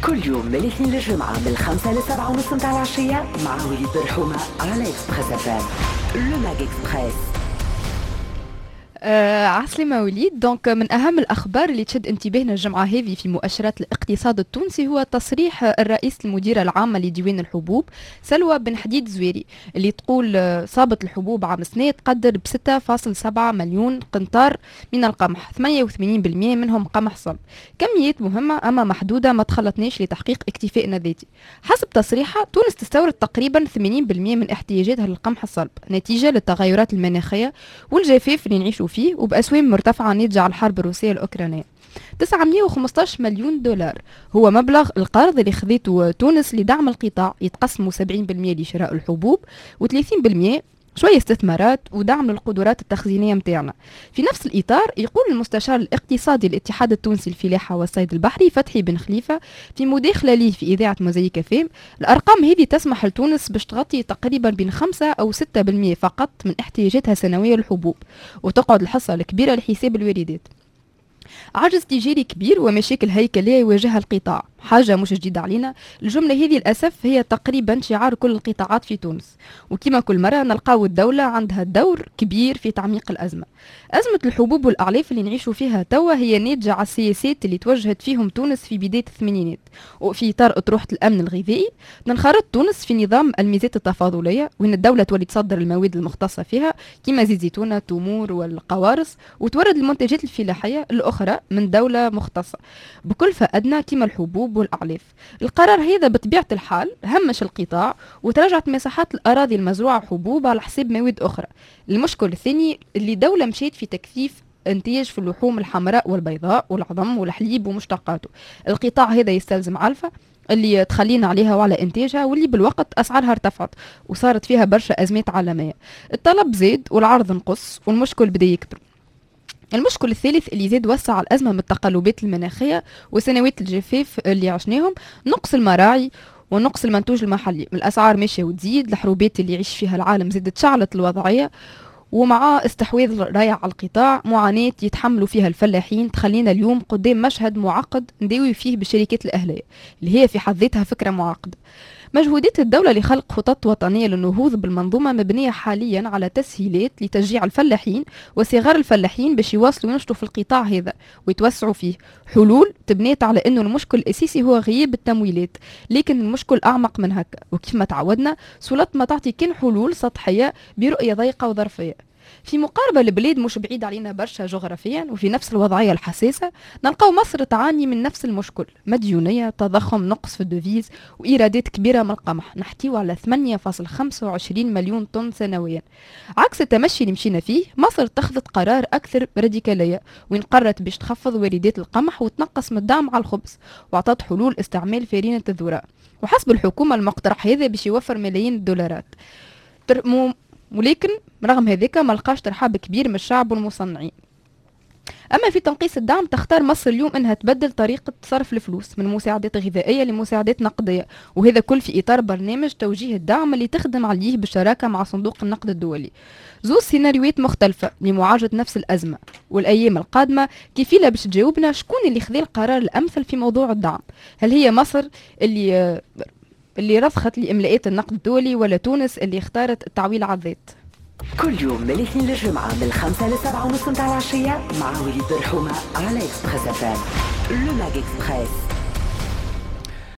كل يوم من الاثنين للجمعة من 5 ل 7 ونص متاع العشية مع وليد برحومة على إكسبريس FM. لو ماج إكسبريس. عسلامة وليد. دونك من أهم الأخبار اللي تشد انتباهنا الجمعة هذه في مؤشرات الاقتصاد التونسي هو تصريح الرئيس المديرة العامة لديوان الحبوب سلوى بن حديد زويري اللي تقول صابت الحبوب عام سنة تقدر ب 6.7 مليون قنطار من القمح، 88% منهم قمح صلب. كميات مهمة أما محدودة ما تخلطناش لتحقيق اكتفائنا الذاتي. حسب تصريحها تونس تستورد تقريبا 80% من احتياجاتها للقمح الصلب نتيجة للتغيرات المناخية والجفاف اللي نعيشوا فيه وبأسوام مرتفعة ناتجة على الحرب الروسية الأوكرانية. 915 مليون دولار هو مبلغ القرض اللي خذته تونس لدعم القطاع، يتقسموا 70% لشراء الحبوب و30% شوية استثمارات ودعم للقدرات التخزينية متاعنا. في نفس الإطار يقول المستشار الاقتصادي للاتحاد التونسي للفلاحة والصيد البحري فتحي بن خليفة في مداخلة ليه في إذاعة موزايك فام الأرقام هذه تسمح لتونس باش تغطي تقريبا بين 5 أو 6% فقط من احتياجاتها سنوية للحبوب، وتقعد الحصة الكبيرة لحساب الواردات. عجز تجاري كبير ومشاكل هيكلية يواجهها القطاع، حاجة مش جديدة علينا. الجملة هذه للأسف هي تقريبا شعار كل القطاعات في تونس، وكما كل مرة نلقاو الدولة عندها دور كبير في تعميق الأزمة. أزمة الحبوب والأعلاف اللي نعيشوا فيها توا هي ناتجة على السياسات اللي توجهت فيهم تونس في بداية الثمانينات، وفي إطار أطروحة الأمن الغذائي تنخرط تونس في نظام الميزات التفاضلية وين الدولة تولي تصدر المواد المختصة فيها كما زيت زيتونة التمور والقوارص، وتورد المنتجات الفلاحية الأخرى من دولة مختصة بكلفة أدنى كما الحبوب والأعلاف. القرار هذا بطبيعة الحال همش القطاع وتراجعت مساحات الأراضي المزروعة حبوب على حساب مواد أخرى. المشكل الثاني اللي دولة مشيت في تكثيف انتاج في اللحوم الحمراء والبيضاء والعظم والحليب ومشتقاته. القطاع هذا يستلزم علفة اللي تخلينا عليها وعلى انتاجها، واللي بالوقت اسعارها ارتفعت وصارت فيها برشا ازمات عالميه. الطلب زاد والعرض نقص والمشكل بدا يكبر. المشكل الثالث اللي زاد وسع الأزمة من التقلبات المناخية وسنوات الجفاف اللي عشناهم، نقص المراعي ونقص المنتوج المحلي. الأسعار ماشية وتزيد، الحروبات اللي يعيش فيها العالم زادت شعلت الوضعية، ومع استحواذ رايع على القطاع معاناة يتحملوا فيها الفلاحين تخلينا اليوم قدام مشهد معقد نداوي فيه بالشركات الأهلية اللي هي في حد ذاتها فكرة معقدة. مجهودات الدولة لخلق خطط وطنية للنهوض بالمنظومة مبنية حاليا على تسهيلات لتشجيع الفلاحين وصغار الفلاحين باش يواصلوا ينشطوا في القطاع هذا ويتوسعوا فيه. حلول تبنيت على انه المشكل الاساسي هو غياب التمويلات، لكن المشكل اعمق من هكا، وكيف ما تعودنا سلطة ما تعطي كان حلول سطحية برؤية ضيقة وظرفية. في مقاربة البلاد مش بعيد علينا برشا جغرافيا وفي نفس الوضعية الحساسة نلقاو مصر تعاني من نفس المشكل، مديونية، تضخم، نقص في الدوفيز وإيرادات كبيرة من القمح، نحكيو على 8.25 مليون طن سنويا. عكس التمشي اللي مشينا فيه، مصر اتخذت قرار أكثر راديكالية وين قررت باش تخفض واردات القمح وتنقص من الدعم على الخبز، وعطت حلول استعمال فارينة الذرة، وحسب الحكومة المقترح هذا باش يوفر ملايين الدولارات. ولكن رغم هذاك ما لقاش ترحاب كبير من الشعب والمصنعين. أما في تنقيص الدعم تختار مصر اليوم أنها تبدل طريقة صرف الفلوس من مساعدات غذائية لمساعدات نقدية، وهذا كل في إطار برنامج توجيه الدعم اللي تخدم عليه بالشراكة مع صندوق النقد الدولي. زوز سيناريوهات مختلفة لمعالجة نفس الأزمة، والأيام القادمة كفيلة باش تجاوبنا شكون اللي خذ القرار الأمثل في موضوع الدعم. هل هي مصر اللي رضخت لإملاءات النقد الدولي، ولا تونس اللي اختارت التعويل على الذات؟ كل يوم من الاثنين للجمعة من 5 ل 7 ونص متاع العشية مع وليد برحومة على إكسبريس FM. لو ماج إكسبريس.